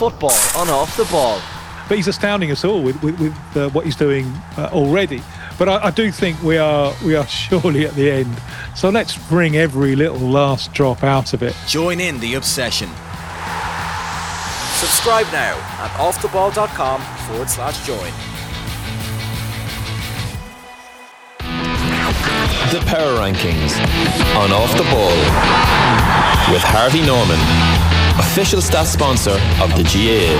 football on Off the Ball. But he's astounding us all with what he's doing already. But I do think we are surely at the end. So let's bring every little last drop out of it. Join in the obsession. Subscribe now at offtheball.com/join. The Power Rankings on Off the Ball with Harvey Norman, official stats sponsor of the GAA.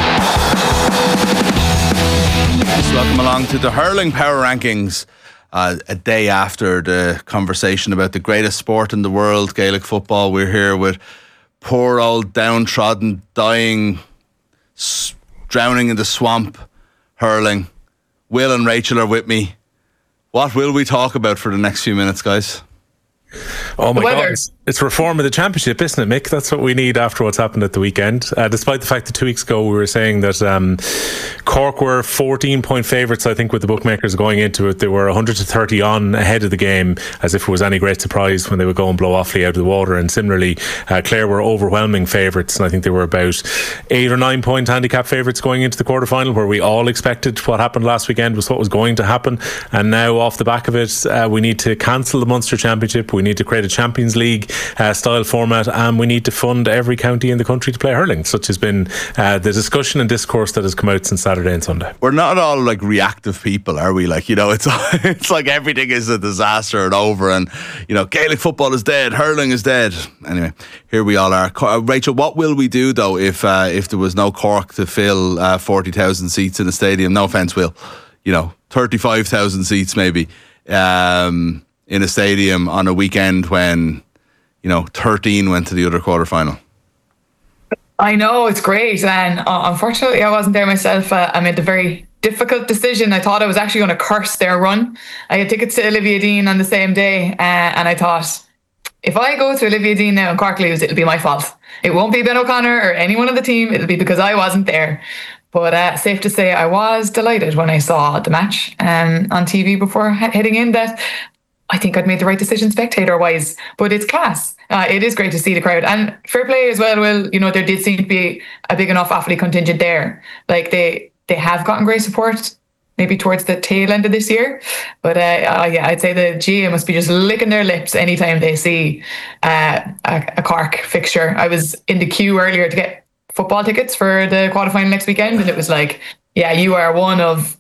Welcome along to the Hurling Power Rankings. A day after the conversation about the greatest sport in the world, Gaelic football, we're here with poor old downtrodden, dying, drowning in the swamp hurling. Will and Rachel are with me. What will we talk about for the next few minutes, guys? Oh my God, it's reform of the championship, isn't it, Mick? That's what we need after what's happened at the weekend. Despite the fact that 2 weeks ago we were saying that Cork were 14-point favourites, I think, with the bookmakers going into it. They were 130 on ahead of the game, as if it was any great surprise when they would go and blow Offaly out of the water. And similarly, Clare were overwhelming favourites, and I think they were about 8 or 9 point handicap favourites going into the quarter-final, where we all expected what happened last weekend was what was going to happen. And now, off the back of it, we need to cancel the Munster Championship. We need to create a Champions League style format, and we need to fund every county in the country to play hurling. Such has been the discussion and discourse that has come out since Saturday and Sunday. We're not all like reactive people, are we? Like, you know, it's like everything is a disaster and over, and you know, Gaelic football is dead, hurling is dead. Anyway, here we all are. Rachel, what will we do though if there was no Cork to fill 40,000 seats in a stadium? No offence, Will. You know, 35,000 seats maybe in a stadium on a weekend when, you know, 13 went to the other quarter-final. I know, it's great. And unfortunately, I wasn't there myself. I made a very difficult decision. I thought I was actually going to curse their run. I had tickets to Olivia Dean on the same day. And I thought, if I go to Olivia Dean now and Cork lose, it'll be my fault. It won't be Ben O'Connor or anyone on the team. It'll be because I wasn't there. But safe to say, I was delighted when I saw the match on TV before heading in that I think I'd made the right decision spectator-wise, but it's class. It is great to see the crowd. And fair play as well, Will. You know, there did seem to be a big enough Offaly contingent there. Like, they have gotten great support, maybe towards the tail end of this year. But yeah, I'd say the GA must be just licking their lips anytime they see a Cork fixture. I was in the queue earlier to get football tickets for the quarterfinal next weekend, and it was like, yeah, you are one of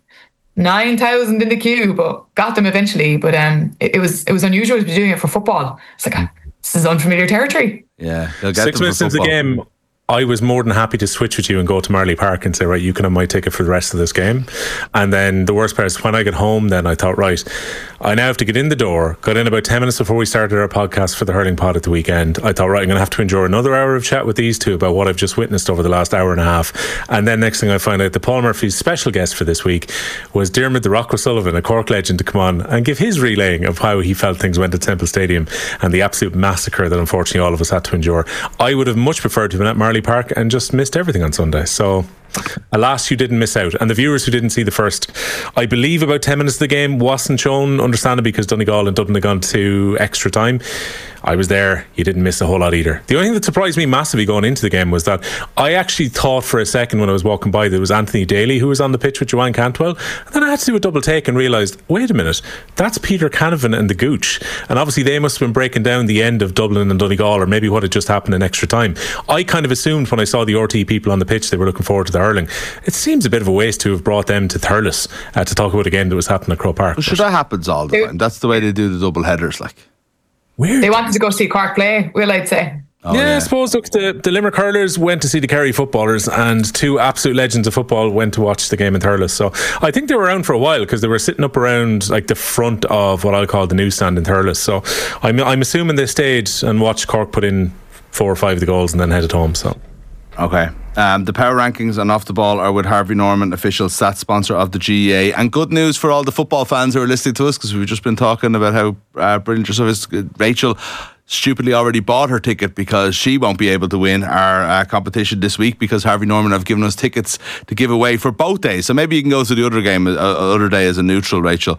9,000 in the queue, but got them eventually. But it was unusual to be doing it for football. It's like, this is unfamiliar territory. Yeah, 6 minutes into the game, I was more than happy to switch with you and go to Marley Park and say, right, you can have my ticket for the rest of this game. And then the worst part is when I get home, then I thought, right, I now have to get in the door. Got in about 10 minutes before we started our podcast for the Hurling Pod at the weekend. I thought, right, I'm going to have to endure another hour of chat with these two about what I've just witnessed over the last hour and a half. And then next thing I find out, the Paul Murphy's special guest for this week was Diarmuid the Rock O'Sullivan, a Cork legend, to come on and give his relaying of how he felt things went at Temple Stadium and the absolute massacre that unfortunately all of us had to endure. I would have much preferred to have been at Marley Park and just missed everything on Sunday. So alas, you didn't miss out. And the viewers who didn't see the first, I believe, about 10 minutes of the game wasn't shown, understandably, because Donegal and Dublin had gone to extra time. I was there. You didn't miss a whole lot either. The only thing that surprised me massively going into the game was that I actually thought for a second when I was walking by that it was Anthony Daly who was on the pitch with Joanne Cantwell. And then I had to do a double take and realised, wait a minute, that's Peter Canavan and the Gooch. And obviously they must have been breaking down the end of Dublin and Donegal, or maybe what had just happened in extra time. I kind of assumed when I saw the RT people on the pitch they were looking forward to the hurling. It seems a bit of a waste to have brought them to Thurles to talk about a game that was happening at Croke Park. Well, sure, that happens all the time. That's the way they do the double headers, like. Weird. They wanted to go see Cork play, Will, I'd say. Oh, yeah, I suppose. Look, the Limerick hurlers went to see the Kerry footballers, and two absolute legends of football went to watch the game in Thurles. So I think they were around for a while because they were sitting up around like the front of what I'll call the newsstand in Thurles. So I'm assuming they stayed and watched Cork put in 4 or 5 of the goals and then headed home. So okay. The power rankings on Off the Ball are with Harvey Norman, official stats sponsor of the GAA. And good news for all the football fans who are listening to us, because we've just been talking about how brilliant your stuff is. Rachel stupidly already bought her ticket because she won't be able to win our competition this week, because Harvey Norman have given us tickets to give away for both days. So maybe you can go to the other game, other day as a neutral, Rachel.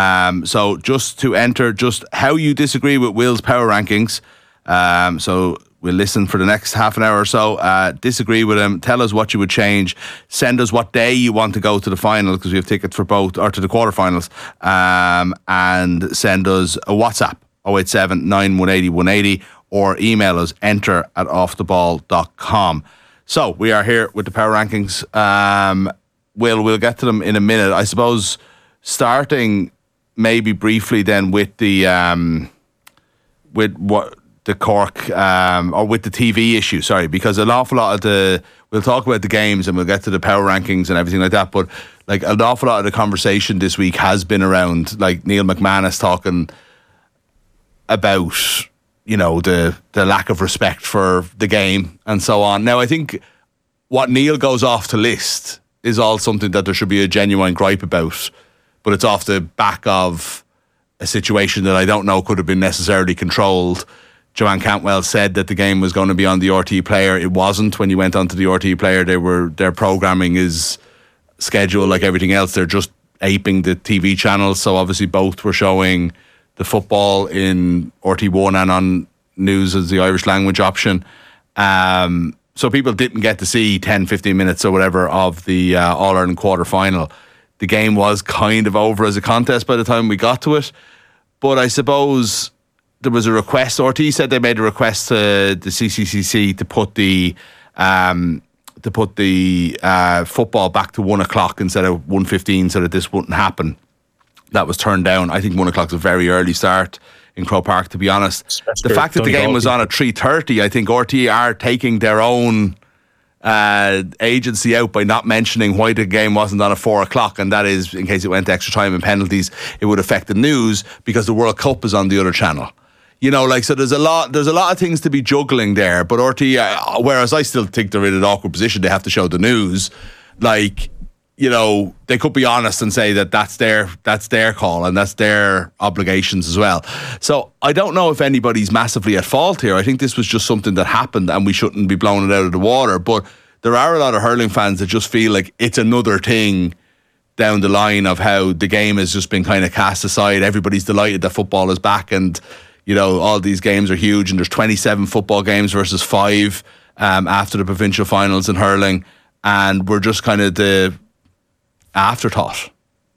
So just to enter, just how you disagree with Will's power rankings. So We'll listen for the next half an hour or so. Disagree with him. Tell us what you would change. Send us what day you want to go to the final, because we have tickets for both, or to the quarterfinals. And send us a WhatsApp 087 918 180, or email us enter@offtheball.com. So we are here with the power rankings. We'll get to them in a minute. I suppose starting maybe briefly then with the Cork, or with the TV issue, sorry, because an awful lot of we'll talk about the games and we'll get to the power rankings and everything like that, but like an awful lot of the conversation this week has been around like Neil McManus talking about, you know, the lack of respect for the game and so on. Now, I think what Neil goes off to list is all something that there should be a genuine gripe about, but it's off the back of a situation that I don't know could have been necessarily controlled. Joanne Cantwell said that the game was going to be on the RTÉ player. It wasn't. When you went onto the RTÉ player, their programming is scheduled like everything else. They're just aping the TV channels. So obviously both were showing the football in RT1 and on news as the Irish language option. So people didn't get to see 10, 15 minutes or whatever of the All-Ireland quarter-final. The game was kind of over as a contest by the time we got to it. But I suppose there was a request. RTÉ said they made a request to the CCCC to put the football back to 1 o'clock instead of 1:15, so that this wouldn't happen. That was turned down. I think 1 o'clock's a very early start in Croke Park, to be honest. The fact that the game was on at 3:30, I think RTÉ are taking their own agency out by not mentioning why the game wasn't on at 4 o'clock, and that is in case it went to extra time and penalties, it would affect the news because the World Cup is on the other channel. You know, like, so there's a lot of things to be juggling there. But RTÉ, whereas I still think they're in an awkward position, they have to show the news. Like, you know, they could be honest and say that that's their call and that's their obligations as well. So I don't know if anybody's massively at fault here. I think this was just something that happened and we shouldn't be blowing it out of the water. But there are a lot of hurling fans that just feel like it's another thing down the line of how the game has just been kind of cast aside. Everybody's delighted that football is back, and you know, all these games are huge, and there's 27 football games versus 5 after the provincial finals in hurling, and we're just kind of the afterthought.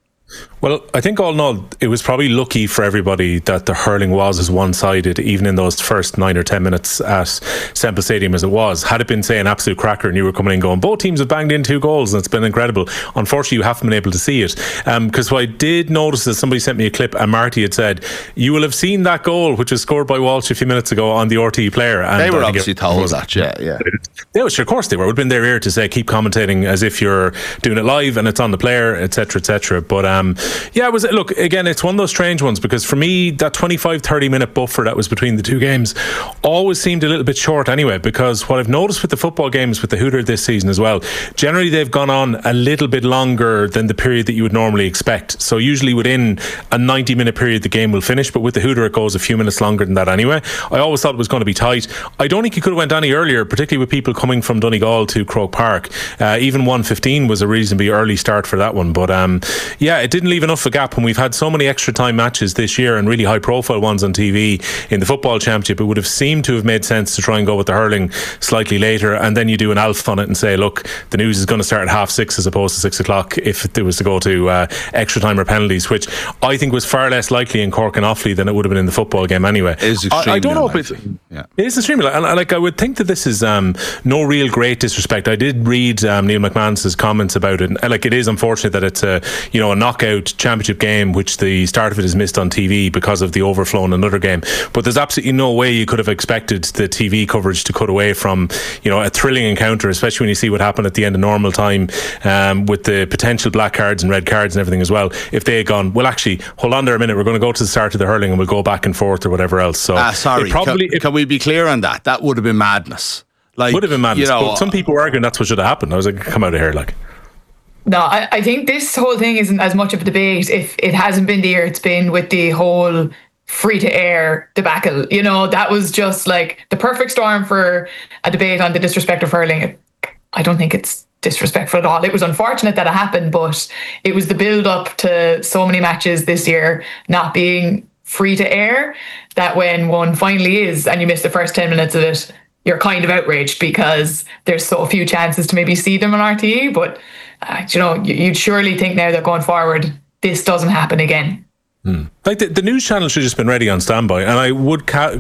Well, I think all in all, it was probably lucky for everybody that the hurling was as one-sided, even in those first 9 or 10 minutes at Semple Stadium as it was. Had it been, say, an absolute cracker and you were coming in going, both teams have banged in 2 goals and it's been incredible. Unfortunately, you haven't been able to see it. Because what I did notice is somebody sent me a clip and Marty had said, you will have seen that goal, which was scored by Walsh a few minutes ago on the RTÉ player. And they were obviously told that, yeah. They was, of course they were. It would have been their ear to say, keep commentating as if you're doing it live and it's on the player, etc., etc. But yeah, it was, look, again, it's one of those strange ones, because for me, that 25-30 minute buffer that was between the 2 games always seemed a little bit short anyway, because what I've noticed with the football games with the Hooter this season as well, generally they've gone on a little bit longer than the period that you would normally expect. So usually within a 90-minute period the game will finish, but with the Hooter it goes a few minutes longer than that anyway. I always thought it was going to be tight. I don't think it could have went any earlier, particularly with people coming from Donegal to Croke Park. Even 1:15 was a reasonably early start for that one, but yeah, it didn't leave enough of a gap. When we've had so many extra time matches this year and really high profile ones on TV in the football championship, it would have seemed to have made sense to try and go with the hurling slightly later, and then you do an alf on it and say, look, the news is going to start at 6:30 as opposed to 6 o'clock if it was to go to extra time or penalties, which I think was far less likely in Cork and Offaly than it would have been in the football game anyway. It is extremely I don't know if it is extremely, and like I would think that this is no real great disrespect. I did read Neil McManus's comments about it, and like, it is unfortunate that it's a knockout championship game, which the start of it is missed on TV because of the overflow in another game. But there's absolutely no way you could have expected the TV coverage to cut away from a thrilling encounter, especially when you see what happened at the end of normal time, with the potential black cards and red cards and everything as well. If they had gone, well, actually, hold on there a minute, we're going to go to the start of the hurling and we'll go back and forth or whatever else. So sorry, can we be clear on that? That would have been madness. Like, would have been madness. But some people were arguing that's what should have happened. I was like, come out of here, like. No, I think this whole thing isn't as much of a debate if it hasn't been the year it's been with the whole free-to-air debacle. That was just like the perfect storm for a debate on the disrespect of hurling. I don't think it's disrespectful at all. It was unfortunate that it happened, but it was the build-up to so many matches this year not being free-to-air that when one finally is and you miss the first 10 minutes of it, you're kind of outraged because there's so few chances to maybe see them on RTE. But you'd surely think now that going forward, this doesn't happen again. Like the news channel should have just been ready on standby, and I would cut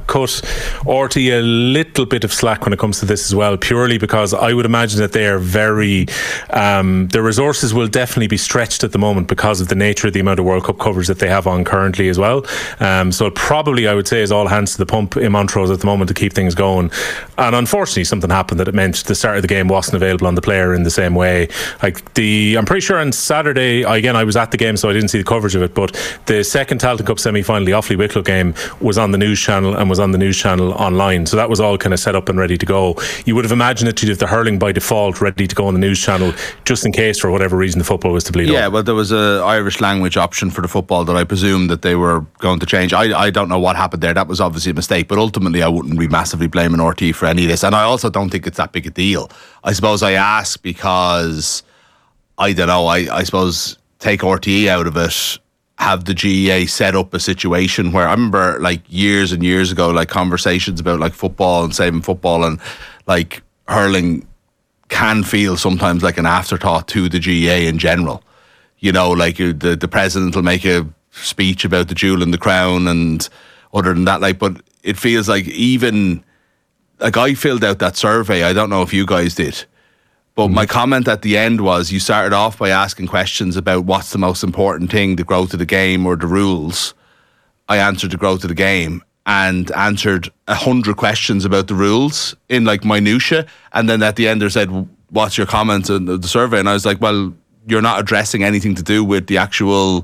RT a little bit of slack when it comes to this as well, purely because I would imagine that they are very their resources will definitely be stretched at the moment because of the nature of the amount of World Cup coverage that they have on currently as well. So it probably, I would say, is all hands to the pump in Montrose at the moment to keep things going. And unfortunately, something happened that it meant the start of the game wasn't available on the player in the same way. I'm pretty sure on Saturday, I was at the game, so I didn't see the coverage of it, but the second Tailteann Cup semi-final, the Offaly Wicklow game, was on the news channel and was on the news channel online, so that was all kind of set up and ready to go. You would have imagined that you'd have the hurling by default ready to go on the news channel just in case for whatever reason the football was to bleed Yeah, over. well, there was a Irish language option for the football that I presume that they were going to change. I don't know what happened there. That was obviously a mistake, but ultimately I wouldn't be massively blaming RT for any of this, and I also don't think it's that big a deal. I suppose I ask because I don't know, I suppose take RTE out of it, have the GEA set up a situation where I remember like years and years ago, like conversations about like football and saving football, and like hurling can feel sometimes like an afterthought to the GEA in general. Like the president will make a speech about the jewel and the crown, and other than that, but it feels like even like I filled out that survey. I don't know if you guys did. But my comment at the end was, you started off by asking questions about what's the most important thing, the growth of the game or the rules. I answered the growth of the game and answered 100 questions about the rules in like minutiae. And then at the end they said, what's your comment on the survey? And I was like, well, you're not addressing anything to do with the actual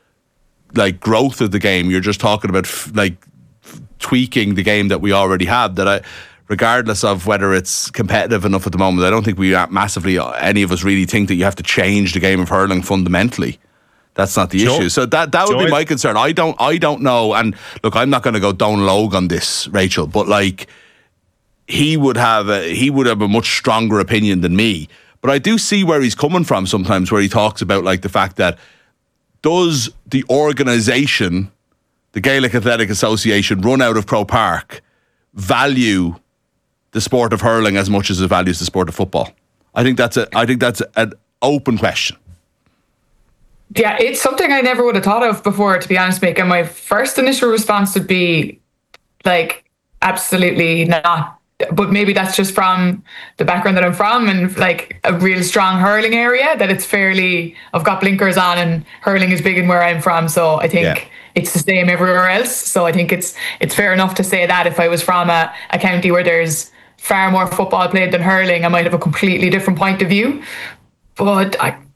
like growth of the game. You're just talking about tweaking the game that we already have, regardless of whether it's competitive enough at the moment. I don't think we massively, any of us really think that you have to change the game of hurling fundamentally. That's not the issue. So that would be my concern. I don't know. And look, I'm not going to go Donal Logue on this, Rachel, but like he would have a much stronger opinion than me. But I do see where he's coming from sometimes, where he talks about like the fact that does the organisation, the Gaelic Athletic Association, run out of Croke Park, value the sport of hurling as much as it values the sport of football? I think that's an open question. Yeah, it's something I never would have thought of before, to be honest, Mick. And my first initial response would be like, absolutely not. But maybe that's just from the background that I'm from, and like a real strong hurling area, that it's fairly, I've got blinkers on, and hurling is big in where I'm from. So I think it's the same everywhere else. So I think it's fair enough to say that if I was from a county where there's far more football played than hurling, I might have a completely different point of view. But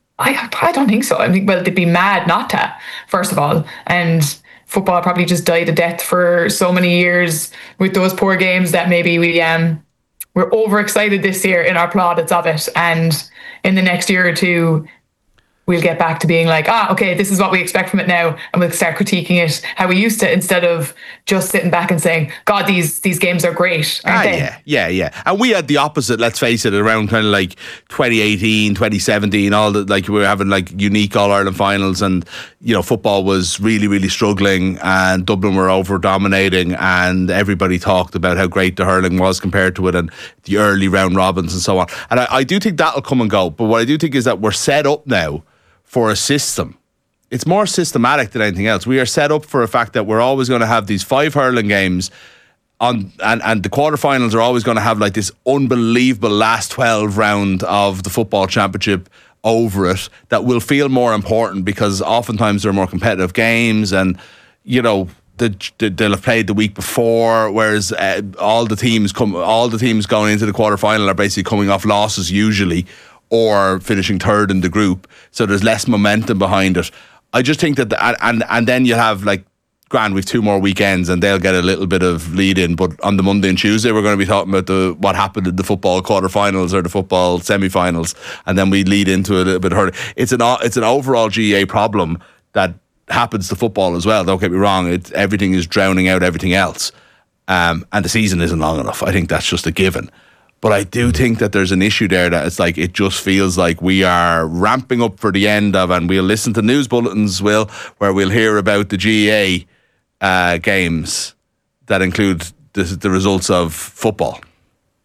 I don't think so. I think, well, they'd be mad not to, first of all. And football probably just died a death for so many years with those poor games that maybe we're overexcited this year in our plaudits of it. And in the next year or two, we'll get back to being like, okay, this is what we expect from it now, and we'll start critiquing it how we used to, instead of just sitting back and saying, God, these games are great, aren't they? Yeah. And we had the opposite, let's face it, around kind of like 2018, 2017, all the, like, we were having like unique All-Ireland finals, and, football was really, really struggling, and Dublin were over-dominating, and everybody talked about how great the hurling was compared to it, and the early round robins and so on. And I do think that'll come and go, but what I do think is that we're set up now for a system. It's more systematic than anything else. We are set up for a fact that we're always going to have these 5 hurling games on, and the quarterfinals are always going to have like this unbelievable last 12 round of the football championship over it that will feel more important, because oftentimes they're more competitive games, and they'll have played the week before, whereas all the teams going into the quarterfinal are basically coming off losses usually, or finishing third in the group, so there's less momentum behind it. I just think that and then you have like, grand, we've 2 more weekends and they'll get a little bit of lead in, but on the Monday and Tuesday we're going to be talking about what happened in the football quarterfinals or the football semi-finals, and then we lead into a little bit of hurling. It's an overall GAA problem that happens to football as well, don't get me wrong. Everything is drowning out everything else, and the season isn't long enough. I think that's just a given. But I do think that there's an issue there, that it's like, it just feels like we are ramping up for the end of, and we'll listen to news bulletins, where we'll hear about the GAA games that include the results of football.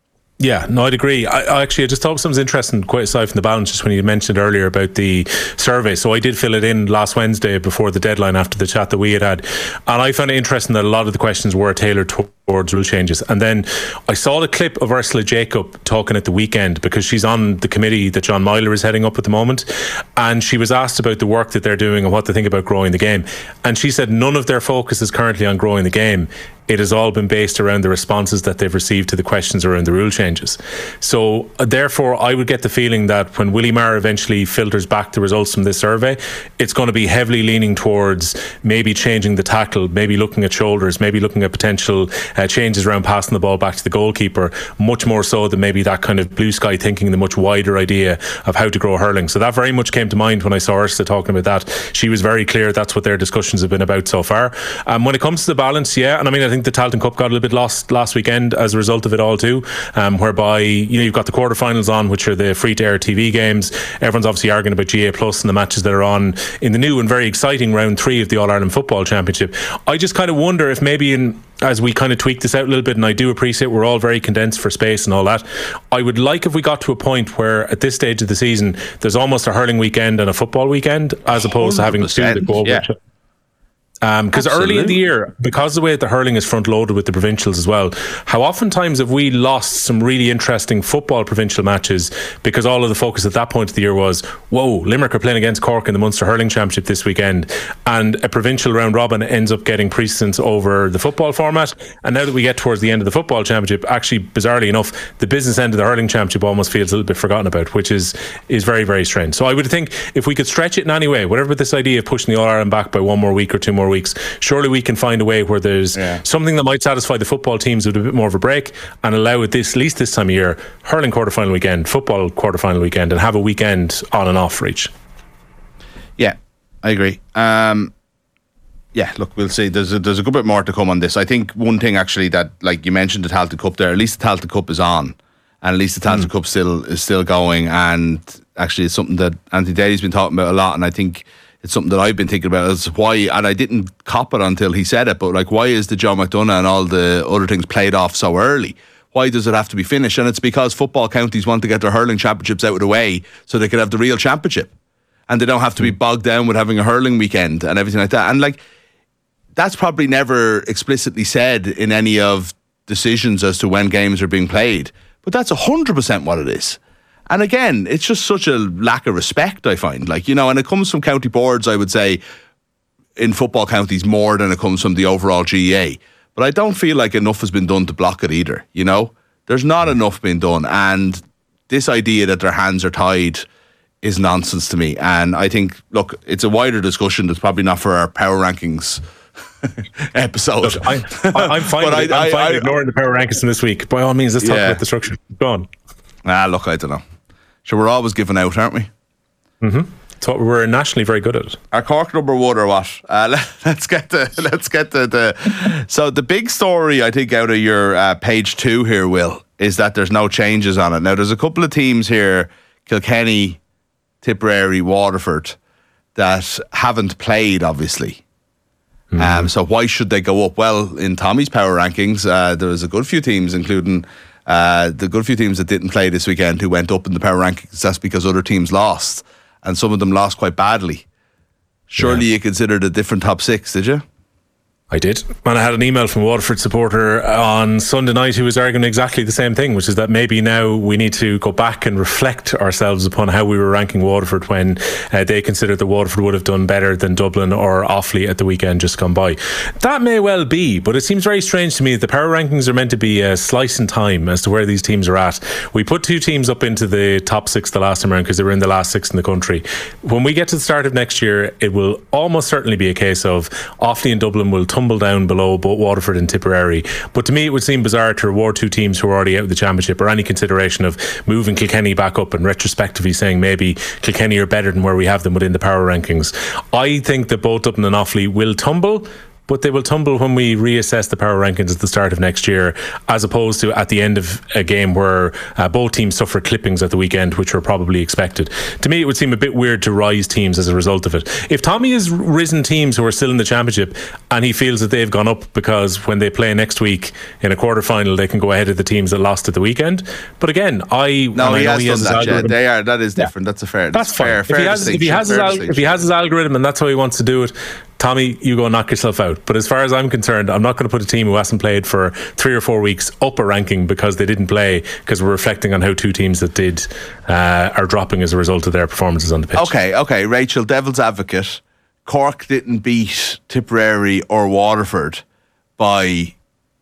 Yeah, no, I'd agree. I just thought something interesting, quite aside from the balance, just when you mentioned earlier about the survey. So I did fill it in last Wednesday before the deadline after the chat that we had. And I found it interesting that a lot of the questions were tailored towards rule changes. And then I saw the clip of Ursula Jacob talking at the weekend, because she's on the committee that John Myler is heading up at the moment. And she was asked about the work that they're doing and what they think about growing the game. And she said none of their focus is currently on growing the game. It has all been based around the responses that they've received to the questions around the rule changes. So therefore, I would get the feeling that when Willie Maher eventually filters back the results from this survey, it's going to be heavily leaning towards maybe changing the tackle, maybe looking at shoulders, maybe looking at potential changes around passing the ball back to the goalkeeper, much more so than maybe that kind of blue sky thinking, the much wider idea of how to grow hurling. So that very much came to mind when I saw Ursula talking about that. She was very clear that's what their discussions have been about so far. When it comes to the balance, yeah, and I mean, I think the Tailteann Cup got a little bit lost last weekend as a result of it all too, whereby you've got the quarterfinals on, which are the free-to-air TV games. Everyone's obviously arguing about GA Plus and the matches that are on in the new and very exciting round 3 of the All-Ireland Football Championship. I just kind of wonder if maybe as we kind of tweak this out a little bit, and I do appreciate we're all very condensed for space and all that, I would like if we got to a point where at this stage of the season there's almost a hurling weekend and a football weekend, as opposed to having two that go over each other. Because early in the year, because the way that the hurling is front loaded with the provincials as well, how oftentimes have we lost some really interesting football provincial matches because all of the focus at that point of the year was, whoa, Limerick are playing against Cork in the Munster Hurling Championship this weekend, and a provincial round robin ends up getting precedence over the football format. And now that we get towards the end of the football championship, actually bizarrely enough, the business end of the hurling championship almost feels a little bit forgotten about, which is very, very strange. So I would think if we could stretch it in any way, whatever this idea of pushing the All-Ireland back by 1 more week or 2 more weeks, surely we can find a way where there's something that might satisfy the football teams with a bit more of a break and allow it at least this time of year, hurling quarterfinal weekend, football quarterfinal weekend, and have a weekend on and off for each. Yeah, I agree. Yeah, look, we'll see. There's a good bit more to come on this. I think one thing actually that, like you mentioned, the Tailteann Cup there, at least the Tailteann Cup is on, and at least the Tailteann Cup is still going, and actually it's something that Anthony Daly's been talking about a lot, and I think it's something that I've been thinking about is why, and I didn't cop it until he said it, but like, why is the John McDonough and all the other things played off so early? Why does it have to be finished? And it's because football counties want to get their hurling championships out of the way so they can have the real championship, and they don't have to be bogged down with having a hurling weekend and everything like that. And like, that's probably never explicitly said in any of decisions as to when games are being played, but that's 100% what it is. And again, it's just such a lack of respect, I find. Like, you know, and it comes from county boards, I would say, in football counties more than it comes from the overall GAA. But I don't feel like enough has been done to block it either, you know? There's not enough being done. And this idea that their hands are tied is nonsense to me. And I think, look, it's a wider discussion that's probably not for our power rankings episode. Look, I'm fine ignoring the power rankings from this week. By all means, let's talk about the structure. Go on. Look, I don't know. So we're always giving out, aren't we? Mm-hmm. So we're nationally very good at it. Our Cork number 1 or what? Let's get the. So the big story, I think, out of your page 2 here, Will, is that there's no changes on it. Now there's a couple of teams here, Kilkenny, Tipperary, Waterford, that haven't played, obviously. So why should they go up? Well, in Tommy's power rankings, there was a good few teams, including the good few teams that didn't play this weekend, who went up in the power rankings. That's because other teams lost, and some of them lost quite badly. Surely you considered a different top 6, did you? I did. And I had an email from a Waterford supporter on Sunday night who was arguing exactly the same thing, which is that maybe now we need to go back and reflect ourselves upon how we were ranking Waterford when they considered that Waterford would have done better than Dublin or Offaly at the weekend just gone by. That may well be, but it seems very strange to me that the power rankings are meant to be a slice in time as to where these teams are at. We put 2 teams up into the top 6 the last time around because they were in the last 6 in the country. When we get to the start of next year, it will almost certainly be a case of Offaly and Dublin will tumble down below both Waterford and Tipperary. But to me, it would seem bizarre to reward 2 teams who are already out of the championship, or any consideration of moving Kilkenny back up and retrospectively saying maybe Kilkenny are better than where we have them within the power rankings. I think that both Dublin and Offaly will tumble, but they will tumble when we reassess the power rankings at the start of next year, as opposed to at the end of a game where both teams suffer clippings at the weekend, which were probably expected. To me, it would seem a bit weird to rise teams as a result of it. If Tommy has risen teams who are still in the championship and he feels that they've gone up because when they play next week in a quarter-final they can go ahead of the teams that lost at the weekend, but again, he has done that. That is different. That's a fair. That's fine. Fair if he has his algorithm and that's how he wants to do it, Tommy, you go knock yourself out. But as far as I'm concerned, I'm not going to put a team who hasn't played for 3 or 4 weeks up a ranking because they didn't play, because we're reflecting on how two teams that did are dropping as a result of their performances on the pitch. Okay, Rachel, devil's advocate. Cork didn't beat Tipperary or Waterford by,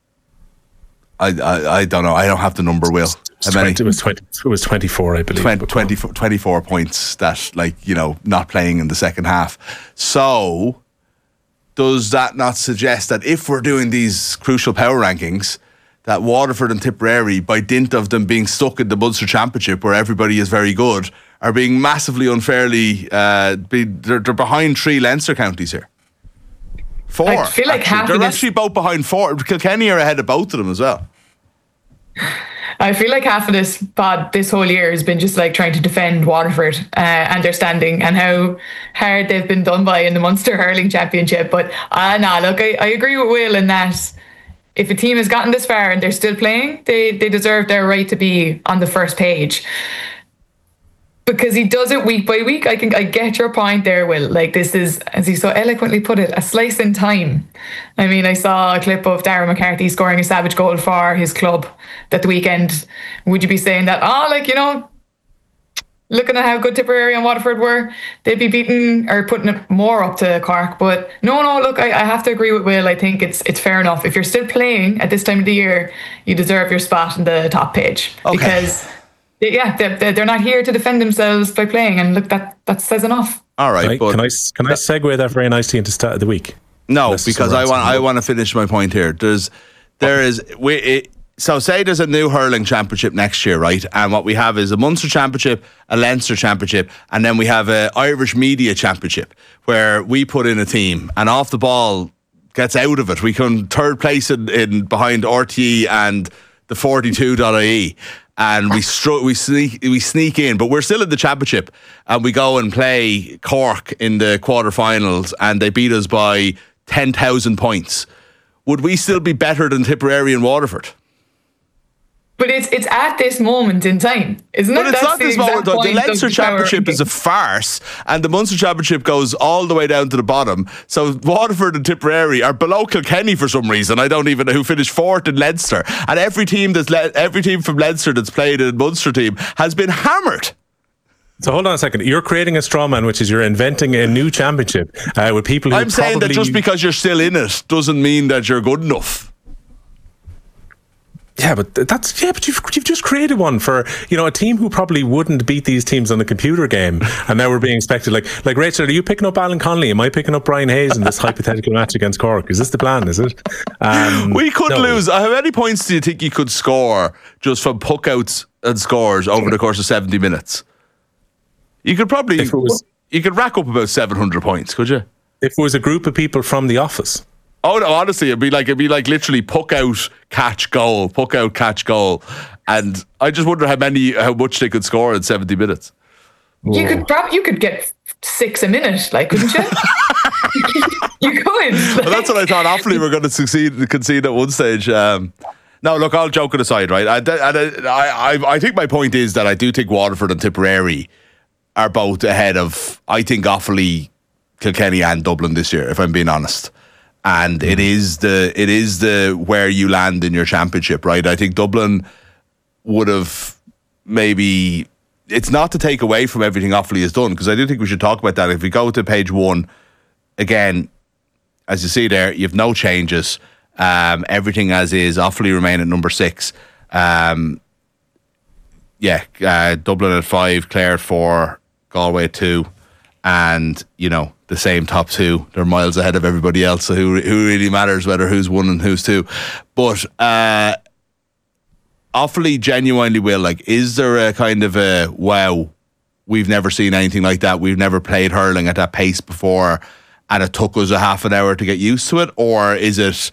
I don't know, I don't have the number, Will. It was 24, I believe. 24 points that, not playing in the second half. So does that not suggest that if we're doing these crucial power rankings, that Waterford and Tipperary, by dint of them being stuck in the Munster Championship where everybody is very good, are being massively unfairly, they're behind 3 Leinster counties here? 4. I feel like they're actually both behind 4. Kilkenny are ahead of both of them as well. I feel like half of this pod this whole year has been just like trying to defend Waterford and their standing and how hard they've been done by in the Munster Hurling Championship. But I agree with Will in that if a team has gotten this far and they're still playing, they deserve their right to be on the first page. Because he does it week by week. I get your point there, Will. Like, this is, as he so eloquently put it, a slice in time. I mean, I saw a clip of Darren McCarthy scoring a savage goal for his club that the weekend. Would you be saying that, looking at how good Tipperary and Waterford were, they'd be beating or putting it more up to Cork? But no, look, I have to agree with Will. I think it's fair enough. If you're still playing at this time of the year, you deserve your spot in the top page. Okay. Because they're not here to defend themselves by playing, and look, that says enough. All right, but can I segue that very nicely into start of the week? No, because I want to finish my point here. So say there's a new hurling championship next year, right? And what we have is a Munster Championship, a Leinster Championship, and then we have a Irish Media Championship where we put in a team and off the ball gets out of it. We come third place in behind RTE and the 42.ie. And we sneak in, but we're still in the championship, and we go and play Cork in the quarterfinals, and they beat us by 10,000 points. Would we still be better than Tipperary and Waterford? But it's at this moment in time, isn't it? But it's not this moment. The Leinster Championship is a farce, and the Munster Championship goes all the way down to the bottom. So Waterford and Tipperary are below Kilkenny for some reason. I don't even know who finished 4th in Leinster. And every team from Leinster that's played in Munster team has been hammered. So hold on a second. You're creating a straw man, which is you're inventing a new championship with people who I'm saying that just because you're still in it doesn't mean that you're good enough. Yeah, but you've just created one for a team who probably wouldn't beat these teams on a computer game, and now we're being expected. Like Rachel, are you picking up Alan Connolly? Am I picking up Brian Hayes in this hypothetical match against Cork? Is this the plan? Is it? We could lose. How many points do you think you could score just from puckouts and scores over the course of 70 minutes? You could probably you could rack up about 700 points, could you? If it was a group of people from the office. Oh no! Honestly, it'd be like literally puck out, catch goal, puck out, catch goal, and I just wonder how much they could score in 70 minutes. You could get 6 a minute, couldn't you? You could. Well, that's what I thought. Offaly were going to concede at one stage. No, look, all joking aside, right? I think my point is that I do think Waterford and Tipperary are both ahead of, I think, Offaly, Kilkenny, and Dublin this year. If I'm being honest. And it is the where you land in your championship, right? I think Dublin would have maybe, it's not to take away from everything Offaly has done, because I do think we should talk about that. If we go to page 1, again, as you see there, you have no changes. Everything as is. Offaly remain at number 6. Dublin at 5, Clare at 4, Galway at 2, and the same top 2. They're miles ahead of everybody else, so who really matters whether who's 1 and who's 2? But Offaly genuinely will, is there a kind of a, wow, we've never seen anything like that, we've never played hurling at that pace before, and it took us a half an hour to get used to it? Or is it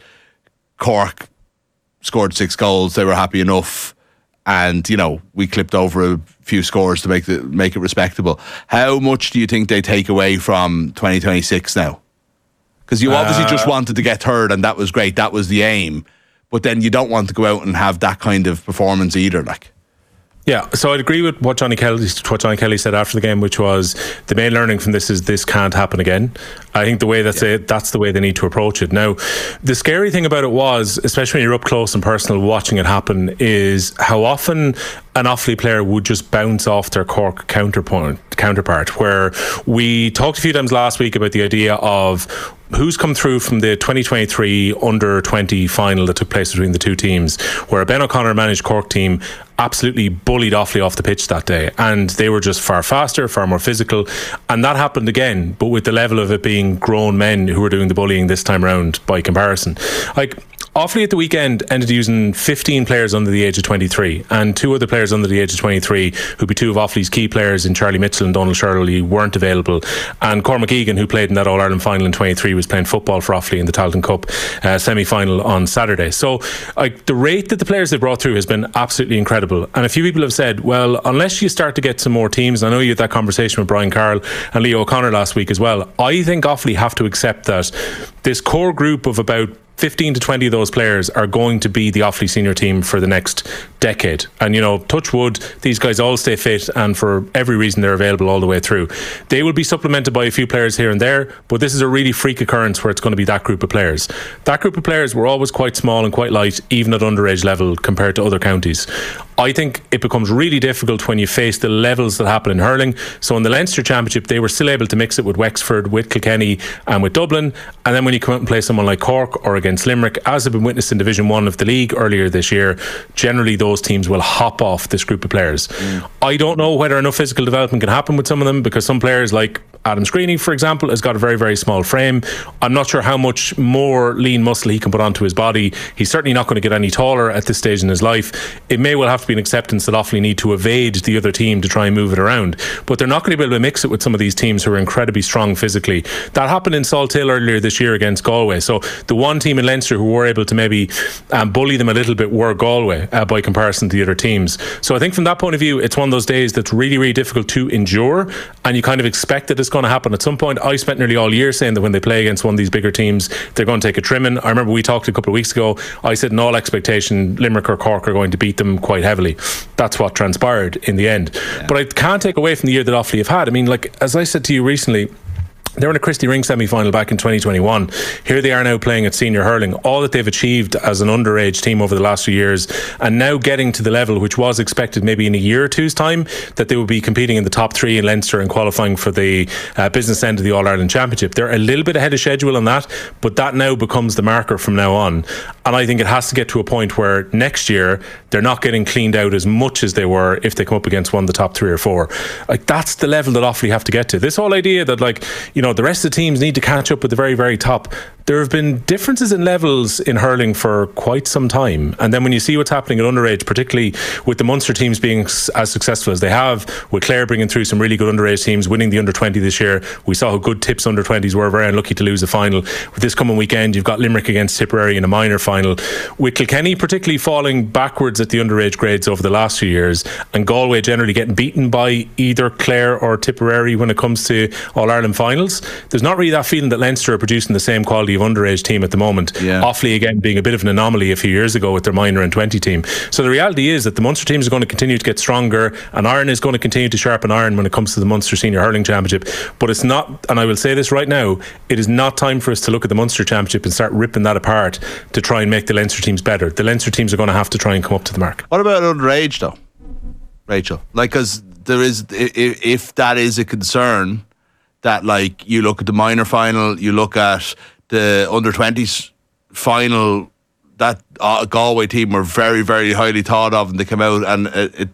Cork scored 6 goals, they were happy enough, and we clipped over a few scores to make it respectable? How much do you think they take away from 2026 now? Because you obviously just wanted to get third, and that was great, that was the aim, but then you don't want to go out and have that kind of performance either, like. Yeah, so I'd agree with what Johnny Kelly said after the game, which was the main learning from this is this can't happen again. I think that's the way they need to approach it. Now, the scary thing about it was, especially when you're up close and personal watching it happen, is how often an Offaly player would just bounce off their Cork counterpart, where we talked a few times last week about the idea of who's come through from the 2023 under-20 final that took place between the two teams, where a Ben O'Connor managed Cork team absolutely bullied Offaly off the pitch that day, and they were just far faster, far more physical, and that happened again, but with the level of it being grown men who were doing the bullying this time around by comparison. Like, Offaly at the weekend ended using 15 players under the age of 23, and 2 other players under the age of 23 who'd be 2 of Offaly's key players in Charlie Mitchell and Donald Shirley weren't available, and Cormac Egan, who played in that All-Ireland final in 23, was playing football for Offaly in the Tailteann Cup semi-final on Saturday. So the rate that the players they brought through has been absolutely incredible, and a few people have said, well, unless you start to get some more teams, I know you had that conversation with Brian Carroll and Leo O'Connor last week as well, I think Offaly have to accept that this core group of about 15 to 20 of those players are going to be the Offaly senior team for the next decade. And, touch wood, these guys all stay fit, and for every reason they're available all the way through. They will be supplemented by a few players here and there, but this is a really freak occurrence where it's going to be that group of players. That group of players were always quite small and quite light, even at underage level compared to other counties. I think it becomes really difficult when you face the levels that happen in hurling. So in the Leinster Championship, they were still able to mix it with Wexford, with Kilkenny and with Dublin. And then when you come out and play someone like Cork or against Limerick, as have been witnessed in Division 1 of the league earlier this year, generally those teams will hop off this group of players. I don't know whether enough physical development can happen with some of them, because some players like Adam Screeney, for example, has got a very, very small frame. I'm not sure how much more lean muscle he can put onto his body. He's certainly not going to get any taller at this stage in his life. It may well have to be an acceptance that Offaly need to evade the other team to try and move it around, but they're not going to be able to mix it with some of these teams who are incredibly strong physically. That happened in Salthill earlier this year against Galway. So the one team in Leinster who were able to maybe bully them a little bit were Galway by comparison to the other teams. So I think from that point of view, it's one of those days that's really, really difficult to endure, and you kind of expect that it's going to happen at some point. I spent nearly all year saying that when they play against one of these bigger teams, they're going to take a trimming. I remember we talked a couple of weeks ago, I said in all expectation Limerick or Cork are going to beat them quite heavily. That's what transpired in the end. Yeah. But I can't take away from the year that Offaly have had. I mean, like, as I said to you recently, they were in a Christy Ring semi-final back in 2021. Here they are now playing at senior hurling. All that they've achieved as an underage team over the last few years, and now getting to the level which was expected maybe in a year or two's time, that they would be competing in the top 3 in Leinster and qualifying for the business end of the All-Ireland Championship. They're a little bit ahead of schedule on that, but that now becomes the marker from now on. And I think it has to get to a point where next year they're not getting cleaned out as much as they were if they come up against one of the top 3 or 4. Like, that's the level that Offaly have to get to. This whole idea that, like, the rest of the teams need to catch up with the very, very top. There have been differences in levels in hurling for quite some time, and then when you see what's happening at underage, particularly with the Munster teams being as successful as they have, with Clare bringing through some really good underage teams, winning the under-20 this year, we saw how good Tips under-20s were, very unlucky to lose the final. With this coming weekend, you've got Limerick against Tipperary in a minor final, with Kilkenny particularly falling backwards at the underage grades over the last few years, and Galway generally getting beaten by either Clare or Tipperary when it comes to All-Ireland finals. There's not really that feeling that Leinster are producing the same quality of underage team at the moment. Yeah. Offaly again being a bit of an anomaly a few years ago with their minor and 20 team. So the reality is that the Munster teams are going to continue to get stronger, and iron is going to continue to sharpen iron when it comes to the Munster Senior Hurling Championship. But it's not, and I will say this right now, it is not time for us to look at the Munster Championship and start ripping that apart to try and make the Leinster teams better. The Leinster teams are going to have to try and come up to the mark. What about underage though, Rachel? Like, because there is, if that is a concern, that, like, you look at the minor final, you look at the under-20s final, that Galway team were very, very highly thought of, and they came out, and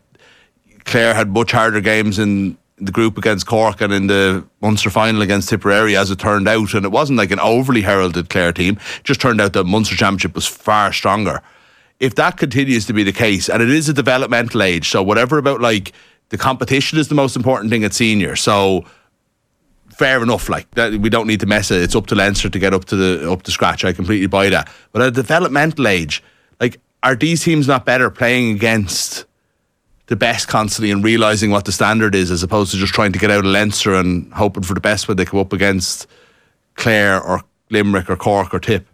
Clare had much harder games in the group against Cork and in the Munster final against Tipperary, as it turned out, and it wasn't like an overly heralded Clare team. It just turned out that Munster Championship was far stronger. If that continues to be the case, and it is a developmental age, so whatever about, like, the competition is the most important thing at senior, so fair enough. Like that, we don't need to mess it. It's up to Leinster to get up to scratch. I completely buy that. But at a developmental age, like, are these teams not better playing against the best constantly and realising what the standard is, as opposed to just trying to get out of Leinster and hoping for the best when they come up against Clare or Limerick or Cork or Tip?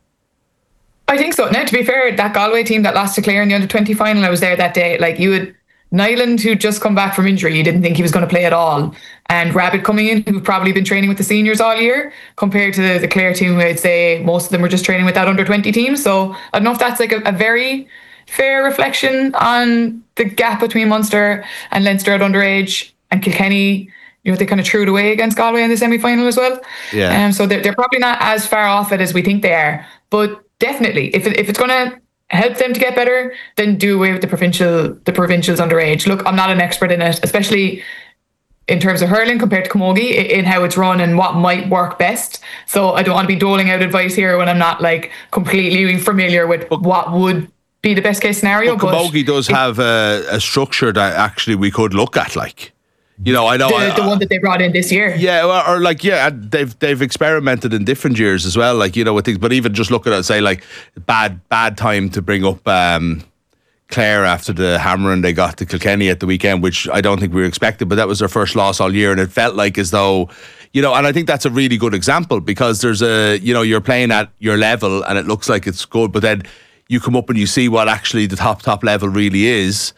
I think so. Now, to be fair, that Galway team that lost to Clare in the under-20 final, I was there that day. Like, you had Nyland, who'd just come back from injury. You didn't think he was going to play at all. And Rabbit coming in, who've probably been training with the seniors all year, compared to the Clare team, who I'd say most of them were just training with that under-20 team. So I don't know if that's like a very fair reflection on the gap between Munster and Leinster at underage, and Kilkenny. You know, they kind of threw it away against Galway in the semi-final as well. Yeah. So they're probably not as far off it as we think they are. But definitely, if it's going to help them to get better, then do away with the provincials underage. Look, I'm not an expert in it, especially in terms of hurling compared to camogie, in how it's run and what might work best. So I don't want to be doling out advice here when I'm not like completely familiar with what would be the best case scenario. But camogie does have a structure that actually we could look at, like. You know, I know the one that they brought in this year. Yeah, or like, yeah, they've experimented in different years as well, like, you know, with things. But even just looking at, say, like, bad time to bring up Clare after the hammering they got to Kilkenny at the weekend, which I don't think we were expected, but that was their first loss all year, and it felt like as though, you know, and I think that's a really good example, because there's you're playing at your level and it looks like it's good, but then you come up and you see what actually the top level really is,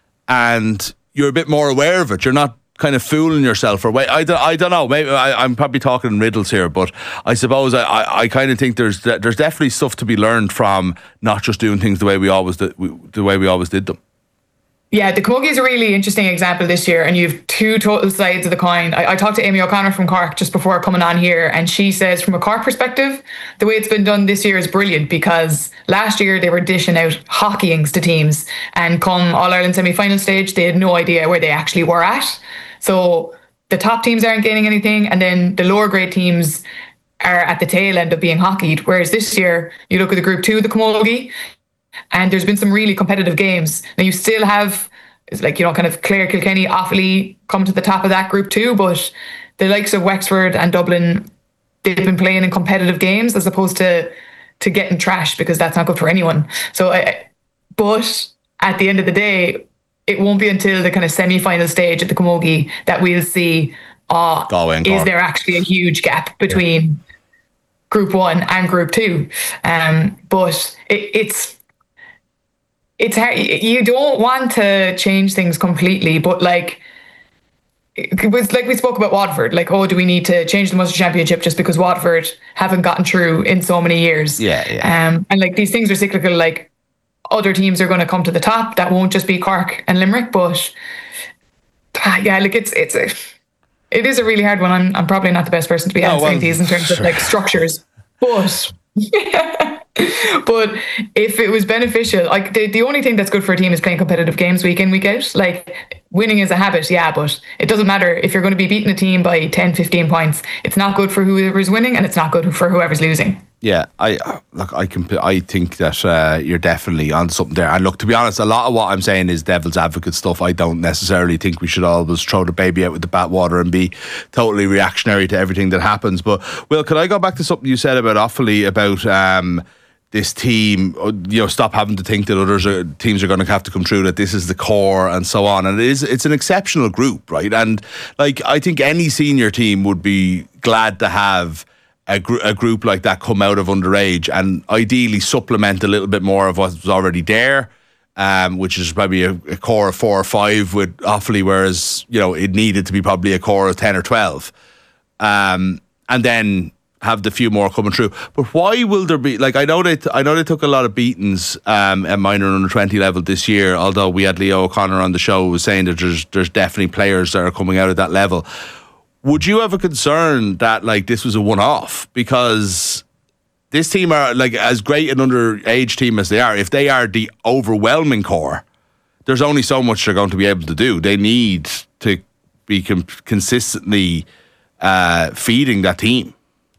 and you're a bit more aware of it. You're not kind of fooling yourself, or I don't know, maybe I'm probably talking in riddles here, but I suppose I kind of think there's definitely stuff to be learned from not just doing things the way we always did them. Yeah, the camogie is a really interesting example this year, and you have two total sides of the coin. I talked to Amy O'Connor from Cork just before coming on here, and she says from a Cork perspective, the way it's been done this year is brilliant, because last year they were dishing out hockeyings to teams, and come All-Ireland semi-final stage, they had no idea where they actually were at. So the top teams aren't gaining anything, and then the lower grade teams are at the tail end of being hockeyed. Whereas this year, you look at the Group 2, the camogie, and there's been some really competitive games. Now you still have, like, you know, kind of Clare, Kilkenny, Offaly come to the top of that Group 2, but the likes of Wexford and Dublin, they've been playing in competitive games as opposed to getting trashed, because that's not good for anyone. So, but at the end of the day, it won't be until the kind of semi-final stage at the camogie that we'll see, is there actually a huge gap between Group 1 and Group 2? But it's hard. You don't want to change things completely, but like, it was like we spoke about Waterford, like, oh, do we need to change the Munster Championship just because Waterford haven't gotten through in so many years? Yeah. And like, these things are cyclical. Like, other teams are going to come to the top. That won't just be Cork and Limerick, but yeah, like it is a really hard one. I'm probably not the best person to be answering these in terms of like structures, but but if it was beneficial, like the only thing that's good for a team is playing competitive games week in, week out. Like, winning is a habit, yeah, but it doesn't matter if you're going to be beating a team by 10, 15 points. It's not good for whoever's winning, and it's not good for whoever's losing. Yeah, I think that you're definitely on something there. And look, to be honest, a lot of what I'm saying is devil's advocate stuff. I don't necessarily think we should always throw the baby out with the bathwater and be totally reactionary to everything that happens. But, Will, could I go back to something you said about Offaly, about this team, you know, stop having to think that teams are going to have to come through, that this is the core and so on. And it's an exceptional group, right? And like, I think any senior team would be glad to have a group like that come out of underage, and ideally supplement a little bit more of what was already there, which is probably a core of 4 or 5 with Offaly, whereas, you know, it needed to be probably a core of 10 or 12, and then have the few more coming through. But why will there be, like, I know they took a lot of beatings at minor and under 20 level this year, although we had Leo O'Connor on the show who was saying that there's definitely players that are coming out at that level. Would you have a concern that, like, this was a one-off? Because this team are, like, as great an underage team as they are, if they are the overwhelming core, there's only so much they're going to be able to do. They need to be consistently feeding that team.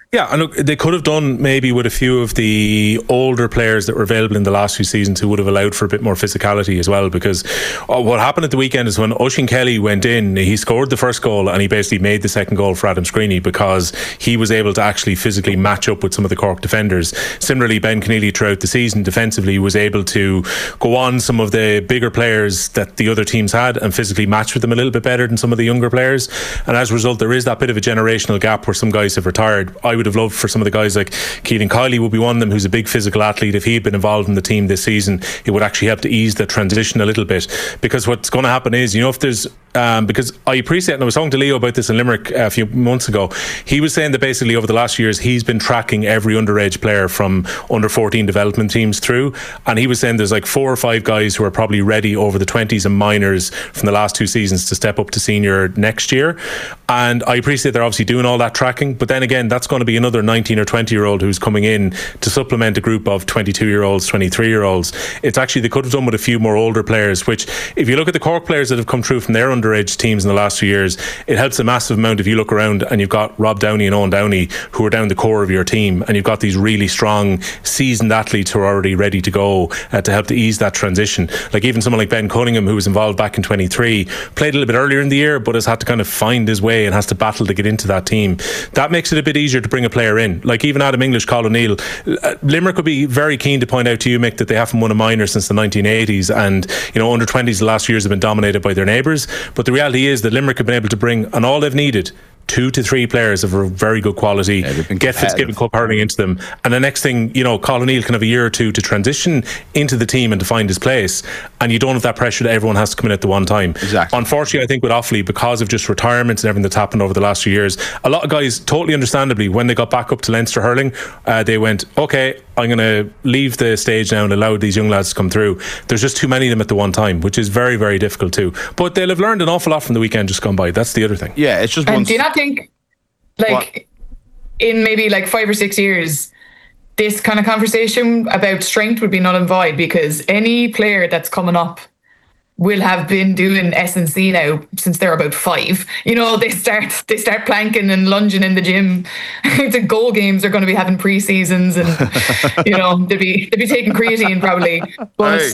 Yeah, and look, they could have done maybe with a few of the older players that were available in the last few seasons who would have allowed for a bit more physicality as well, because what happened at the weekend is when Oisin Kelly went in, he scored the first goal and he basically made the second goal for Adam Screeney because he was able to actually physically match up with some of the Cork defenders. Similarly, Ben Keneally throughout the season defensively was able to go on some of the bigger players that the other teams had and physically match with them a little bit better than some of the younger players, and as a result there is that bit of a generational gap where some guys have retired. I would have loved for some of the guys like Keelan Kiley would be one of them, who's a big physical athlete. If he had been involved in the team this season, it would actually help to ease the transition a little bit, because what's going to happen is, you know, if there's because I appreciate, and I was talking to Leo about this in Limerick a few months ago, he was saying that basically over the last years he's been tracking every underage player from under 14 development teams through, and he was saying there's like 4 or 5 guys who are probably ready over the 20s and minors from the last 2 seasons to step up to senior next year. And I appreciate they're obviously doing all that tracking, but then again, that's going to be another 19 or 20 year old who's coming in to supplement a group of 22 year olds, 23 year olds. It's actually, they could have done with a few more older players, which if you look at the Cork players that have come through from their underage teams in the last few years, it helps a massive amount if you look around and you've got Rob Downey and Owen Downey who are down the core of your team, and you've got these really strong seasoned athletes who are already ready to go to help to ease that transition. Like even someone like Ben Cunningham, who was involved back in 23, played a little bit earlier in the year but has had to kind of find his way and has to battle to get into that team. That makes it a bit easier to bring a player in. Like even Adam English, Colin O'Neill, Limerick would be very keen to point out to you, Mick, that they haven't won a minor since the 1980s, and you know, under 20s the last years have been dominated by their neighbours, but the reality is that Limerick have been able to bring, and all they've needed, 2 to 3 players of a very good quality, get Fitzgibbon Cup hurling into them, and the next thing, you know, Colin O'Neill can have a year or two to transition into the team and to find his place, and you don't have that pressure that everyone has to come in at the one time. Exactly. Unfortunately, I think with Offaly, because of just retirements and everything that's happened over the last few years, a lot of guys, totally understandably, when they got back up to Leinster hurling, they went, okay, I'm going to leave the stage now and allow these young lads to come through. There's just too many of them at the one time, which is very, very difficult too. But they'll have learned an awful lot from the weekend just gone by. That's the other thing. Yeah, it's just and do you not think, like, in maybe like 5 or 6 years, this kind of conversation about strength would be null and void, because any player that's coming up will have been doing S&C now since they're about 5. You know, they start planking and lunging in the gym. The goal games are going to be having pre-seasons, and you know, they'll be taking creatine probably. But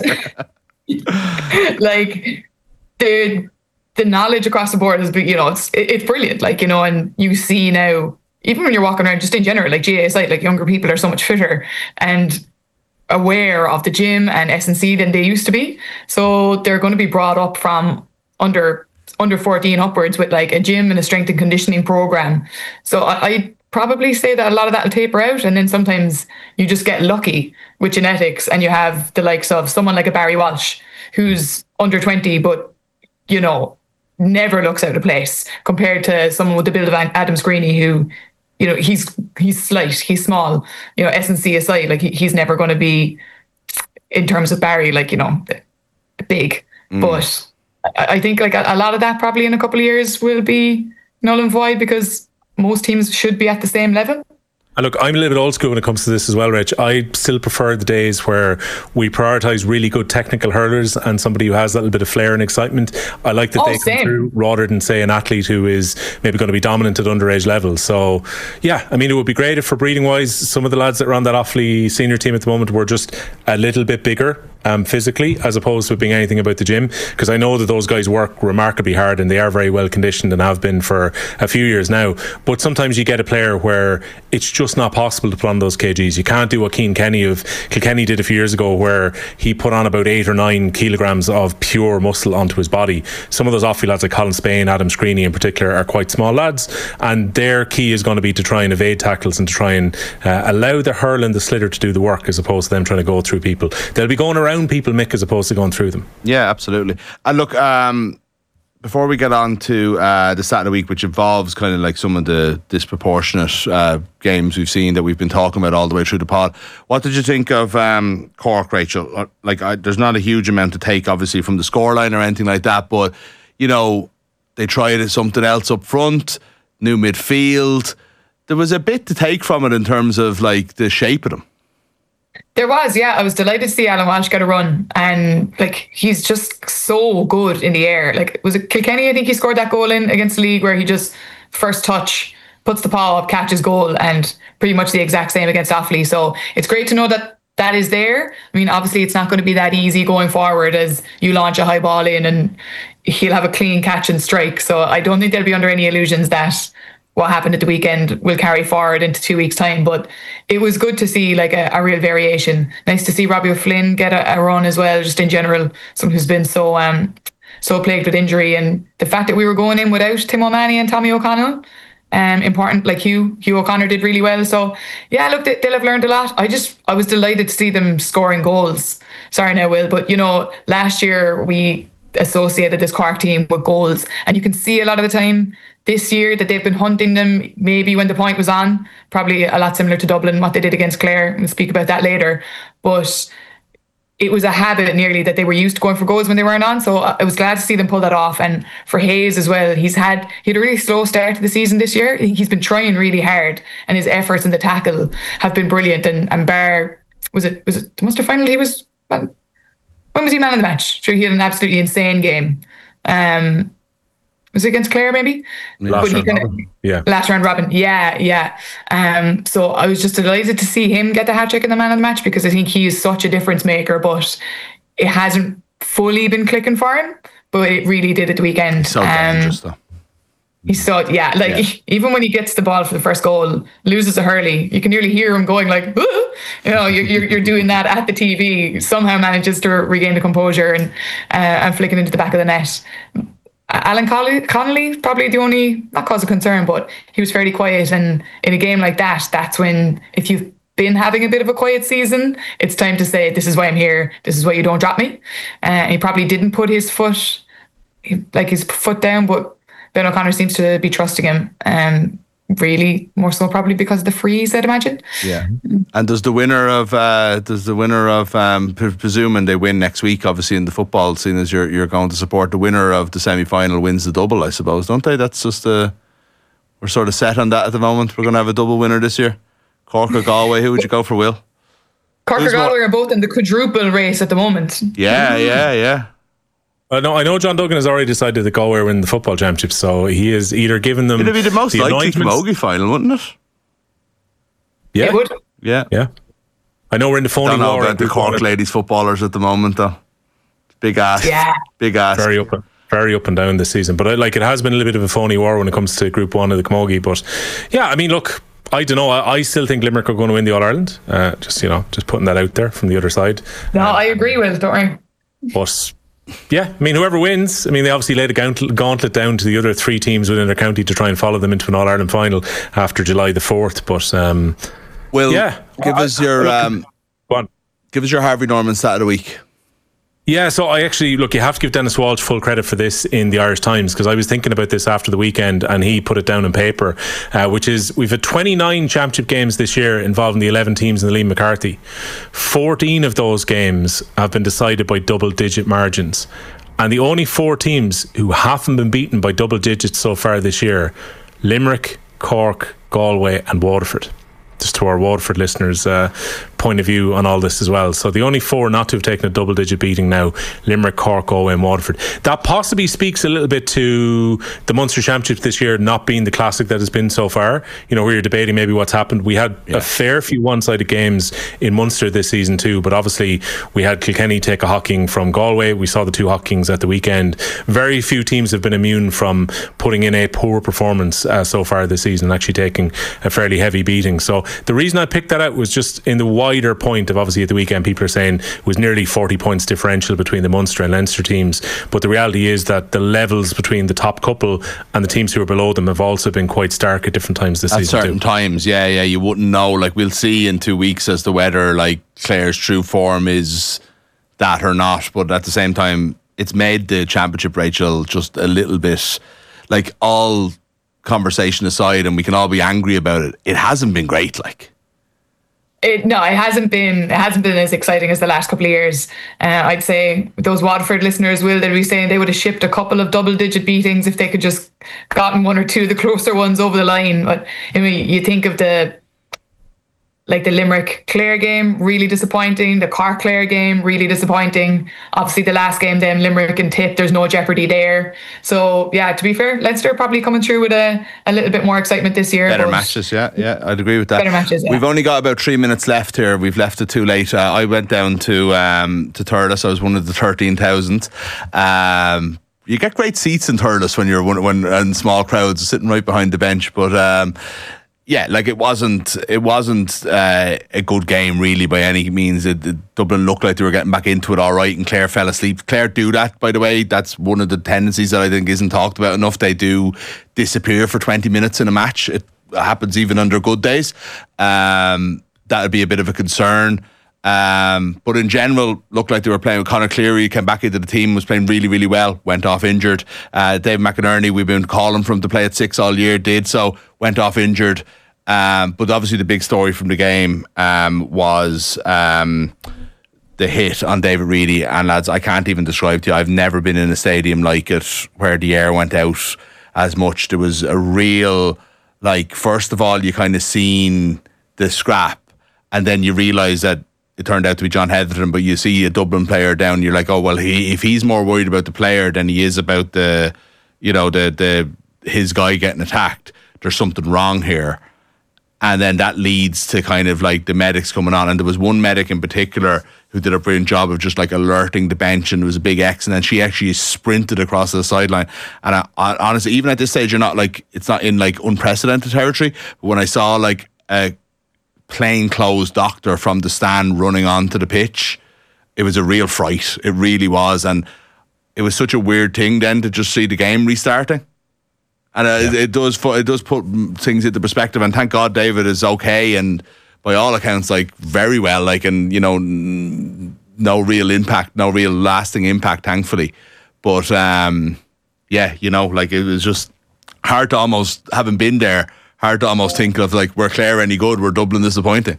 like the knowledge across the board has been, you know, it's brilliant. Like, you know, and you see now, even when you're walking around just in general, like GAA side, like younger people are so much fitter and aware of the gym and S&C than they used to be. So they're going to be brought up from under 14 upwards with like a gym and a strength and conditioning program. So I probably say that a lot of that will taper out, and then sometimes you just get lucky with genetics and you have the likes of someone like a Barry Walsh who's under 20 but, you know, never looks out of place compared to someone with the build of Adam Screeney, who, you know, he's slight, he's small, you know, S&C aside, like he's never going to be, in terms of Barry, like, you know, big. But I think like a lot of that probably in a couple of years will be null and void, because most teams should be at the same level. And look, I'm a little bit old school when it comes to this as well, Rich. I still prefer the days where we prioritise really good technical hurlers and somebody who has a little bit of flair and excitement. I like that they come through rather than, say, an athlete who is maybe going to be dominant at underage levels. So, yeah, I mean, it would be great if, for breeding wise, some of the lads that are on that Offaly senior team at the moment were just a little bit bigger physically, as opposed to being anything about the gym, because I know that those guys work remarkably hard and they are very well conditioned and have been for a few years now. But sometimes you get a player where it's just not possible to put on those kgs. You can't do what Cian Kenny of Kilkenny did a few years ago, where he put on about 8 or 9 kilograms of pure muscle onto his body. Some of those Offaly lads like Colin Spain, Adam Screeney in particular, are quite small lads, and their key is going to be to try and evade tackles and to try and allow the hurl and the sliotar to do the work, as opposed to them trying to go through people. They'll be going around people, Mick, as opposed to going through them. Yeah, absolutely. And look, before we get on to the Saturday week, which involves kind of like some of the disproportionate games we've seen that we've been talking about all the way through the pod, what did you think of Cork, Rachel? Like, there's not a huge amount to take, obviously, from the scoreline or anything like that, but, you know, they tried something else up front, new midfield. There was a bit to take from it in terms of, like, the shape of them. There was, yeah. I was delighted to see Alan Walsh get a run, and like, he's just so good in the air. Like, was it Kilkenny? I think he scored that goal in against the league where he just first touch puts the paw up, catches goal, and pretty much the exact same against Offaly. So it's great to know that that is there. I mean, obviously it's not going to be that easy going forward as you launch a high ball in and he'll have a clean catch and strike. So I don't think they'll be under any illusions that what happened at the weekend will carry forward into 2 weeks' time. But it was good to see like a real variation. Nice to see Robbie O'Flynn get a run as well, just in general, someone who's been so plagued with injury. And the fact that we were going in without Tim O'Mahony and Tommy O'Connell, important, like Hugh O'Connor did really well. So yeah, look, they'll have learned a lot. I was delighted to see them scoring goals. Sorry now, Will, but last year we associated this Cork team with goals, and you can see a lot of the time this year that they've been hunting them maybe when the point was on, probably a lot similar to Dublin, what they did against Clare. We'll speak about that later. But it was a habit nearly that they were used to going for goals when they weren't on. So I was glad to see them pull that off. And for Hayes as well, he had a really slow start to the season this year. He's been trying really hard, and his efforts in the tackle have been brilliant. And bar, was it the Munster final? When was he man of the match? Sure, he had an absolutely insane game. Was it against Clare, maybe? Last round robin. Yeah. So I was just delighted to see him get the hat-trick in the man of the match, because I think he is such a difference maker, but it hasn't fully been clicking for him, but it really did at the weekend. He's so dangerous, though. He's so, even when he gets the ball for the first goal, loses a hurley, you can nearly hear him going like, you're doing that at the TV, somehow manages to regain the composure and flicking into the back of the net. Alan Connolly, probably the only, not cause of concern, but he was fairly quiet. And in a game like that, that's when, if you've been having a bit of a quiet season, it's time to say, this is why I'm here. This is why you don't drop me. He probably didn't put his foot down, but Ben O'Connor seems to be trusting him. Really, more so probably because of the freeze, I'd imagine. Yeah. And does the winner of presuming they win next week, obviously in the football, seeing as you're going to support, the winner of the semi-final wins the double, I suppose, don't they? That's just we're sort of set on that at the moment. We're going to have a double winner this year. Cork or Galway? Who would you go for, Will? Cork or Galway are both in the quadruple race at the moment. Yeah. No, I know John Duggan has already decided that Galway win the football championship, so he is either given them. It'd be the most likely camogie final, wouldn't it? Yeah, it would. Yeah. I know we're in the phony war. I don't know about the Cork ladies footballers at the moment, though. Big ass. Yeah. Big ass. Very up and down this season, but it has been a little bit of a phony war when it comes to Group 1 of the camogie. But yeah, I mean, look, I don't know. I still think Limerick are going to win the All Ireland. Just putting that out there from the other side. No, I agree with. Don't worry. But yeah, I mean, whoever wins, I mean, they obviously laid a gauntlet down to the other three teams within their county to try and follow them into an All Ireland final after July the 4th. But give us your Harvey Norman stat of the week. Yeah, so I actually, you have to give Dennis Walsh full credit for this in the Irish Times, because I was thinking about this after the weekend and he put it down on paper, which is we've had 29 championship games this year involving the 11 teams in the Liam McCarthy. 14 of those games have been decided by double-digit margins. And the only 4 teams who haven't been beaten by double digits so far this year, Limerick, Cork, Galway and Waterford. Just to our Waterford listeners' point of view on all this as well. So the only 4 not to have taken a double-digit beating now, Limerick, Cork, Galway and Waterford. That possibly speaks a little bit to the Munster Championship this year not being the classic that has been so far. Where you're debating maybe what's happened. We had a fair few one-sided games in Munster this season too, but obviously we had Kilkenny take a hocking from Galway. We saw the 2 hockings at the weekend. Very few teams have been immune from putting in a poor performance so far this season, actually taking a fairly heavy beating. So the reason I picked that out was just in the wider point of, obviously at the weekend people are saying it was nearly 40 points differential between the Munster and Leinster teams, but the reality is that the levels between the top couple and the teams who are below them have also been quite stark at different times this season. At certain times, yeah, you wouldn't know. Like, we'll see in 2 weeks as to whether like Clare's true form is that or not, but at the same time it's made the championship, Rachel, just a little bit, like, all conversation aside, and we can all be angry about it, it hasn't been great. It hasn't been as exciting as the last couple of years. I'd say those Waterford listeners they'd be saying they would have shipped a couple of double-digit beatings if they could just gotten 1 or 2 of the closer ones over the line. But I mean, you think of the like the Limerick Clare game, really disappointing. The Cork Clare game, really disappointing. Obviously, the last game, then Limerick and Tip, there's no jeopardy there. So, yeah, to be fair, Leinster probably coming through with a little bit more excitement this year. Better matches, yeah, I'd agree with that. Better matches, yeah. We've only got about 3 minutes left here. We've left it too late. I went down to Thurles. I was one of the 13,000. You get great seats in Thurles when you're when in small crowds, sitting right behind the bench, but. Yeah, like it wasn't a good game really by any means. Dublin looked like they were getting back into it all right, and Clare fell asleep. Clare do that, by the way. That's one of the tendencies that I think isn't talked about enough. They do disappear for 20 minutes in a match. It happens even under good days. That would be a bit of a concern. But in general, looked like they were playing with Conor Cleary, came back into the team, was playing really, really well, went off injured. Dave McInerney, we've been calling for him to play at 6 all year, did so, went off injured. But obviously the big story from the game was the hit on David Reedy. And lads, I can't even describe to you, I've never been in a stadium like it where the air went out as much. There was a real, like, first of all, you kind of seen the scrap, and then you realise that it turned out to be John Heatherton, but you see a Dublin player down, you're like, oh, well, if he's more worried about the player than he is about his guy getting attacked, there's something wrong here. And then that leads to kind of like the medics coming on. And there was one medic in particular who did a brilliant job of just like alerting the bench, and there was a big X, and then she actually sprinted across the sideline. And I honestly, even at this stage, you're not like, it's not in like unprecedented territory. But when I saw like a plainclothes doctor from the stand running onto the pitch, it was a real fright. It really was. And it was such a weird thing then to just see the game restarting. And it does put things into perspective. And thank God David is okay, and by all accounts, like very well, like, and you know, no real impact, no real lasting impact, thankfully. But yeah, you know, like it was just hard to almost, having been there, hard to almost think of like, were Clare any good? Were Dublin disappointing?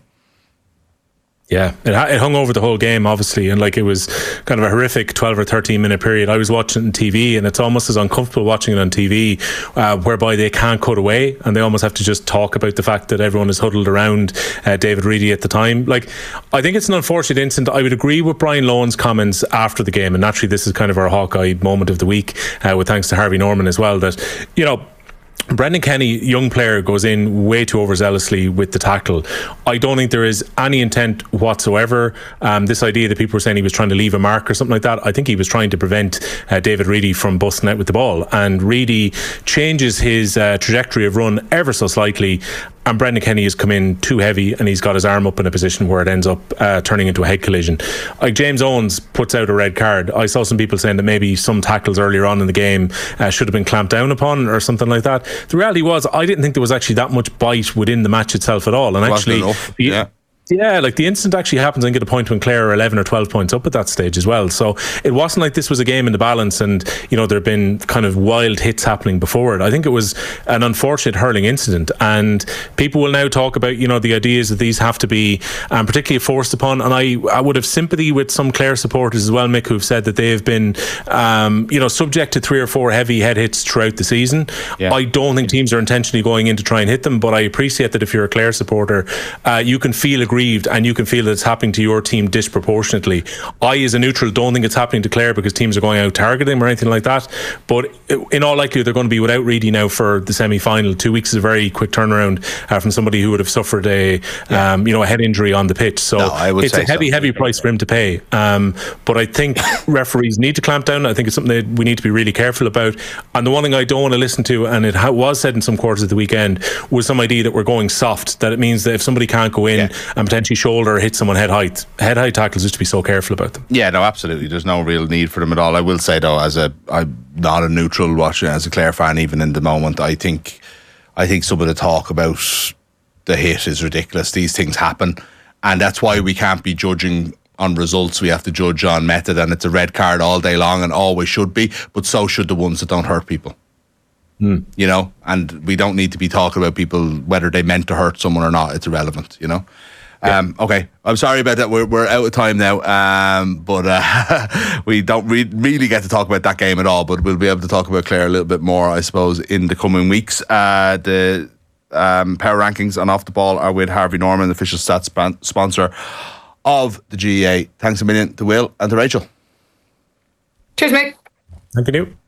Yeah, it hung over the whole game, obviously, and like it was kind of a horrific 12 or 13 minute period. I was watching it on TV, and it's almost as uncomfortable watching it on TV, whereby they can't cut away, and they almost have to just talk about the fact that everyone is huddled around David Reedy at the time. Like, I think it's an unfortunate incident. I would agree with Brian Lohan's comments after the game, and naturally this is kind of our Hawkeye moment of the week, with thanks to Harvey Norman as well, that, you know, Brendan Kenny, young player, goes in way too overzealously with the tackle. I don't think there is any intent whatsoever. This idea that people were saying he was trying to leave a mark or something like that, I think he was trying to prevent David Reedy from busting out with the ball. And Reedy changes his trajectory of run ever so slightly, and Brendan Kenny has come in too heavy, and he's got his arm up in a position where it ends up turning into a head collision. Like, James Owens puts out a red card. I saw some people saying that maybe some tackles earlier on in the game should have been clamped down upon or something like that. The reality was, I didn't think there was actually that much bite within the match itself at all. And actually, yeah, like the incident actually happens and get a point when Clare are 11 or 12 points up at that stage as well. So it wasn't like this was a game in the balance and, you know, there have been kind of wild hits happening before it. I think it was an unfortunate hurling incident, and people will now talk about, you know, the ideas that these have to be particularly forced upon. And I would have sympathy with some Clare supporters as well, Mick, who've said that they have been, you know, subject to 3 or 4 heavy head hits throughout the season. Yeah. I don't think teams are intentionally going in to try and hit them, but I appreciate that if you're a Clare supporter, you can feel aggrieved and you can feel that it's happening to your team disproportionately. I, as a neutral, don't think it's happening to Clare because teams are going out targeting them or anything like that, but in all likelihood they're going to be without Reedy now for the semi-final. 2 weeks is a very quick turnaround from somebody who would have suffered a you know, a head injury on the pitch. So it's a heavy price for him to pay, but I think referees need to clamp down. I think it's something that we need to be really careful about. And the one thing I don't want to listen to, and it was said in some quarters at the weekend, was some idea that we're going soft, that it means that if somebody can't go in and potentially shoulder or hit someone head high tackles, just to be so careful about them. Yeah, no, absolutely. There's no real need for them at all. I will say though, I'm not a neutral watcher, as a Clare fan, even in the moment, I think some of the talk about the hit is ridiculous. These things happen, and that's why we can't be judging on results. We have to judge on method, and it's a red card all day long and always should be, but so should the ones that don't hurt people. You know, and we don't need to be talking about people whether they meant to hurt someone or not. It's irrelevant, you know. Okay, I'm sorry about that. We're out of time now, but we don't really get to talk about that game at all. But we'll be able to talk about Clare a little bit more, I suppose, in the coming weeks. Power Rankings and Off the Ball are with Harvey Norman, the official stats sponsor of the GAA. Thanks a million to Will and to Rachel. Cheers, mate. Thank you.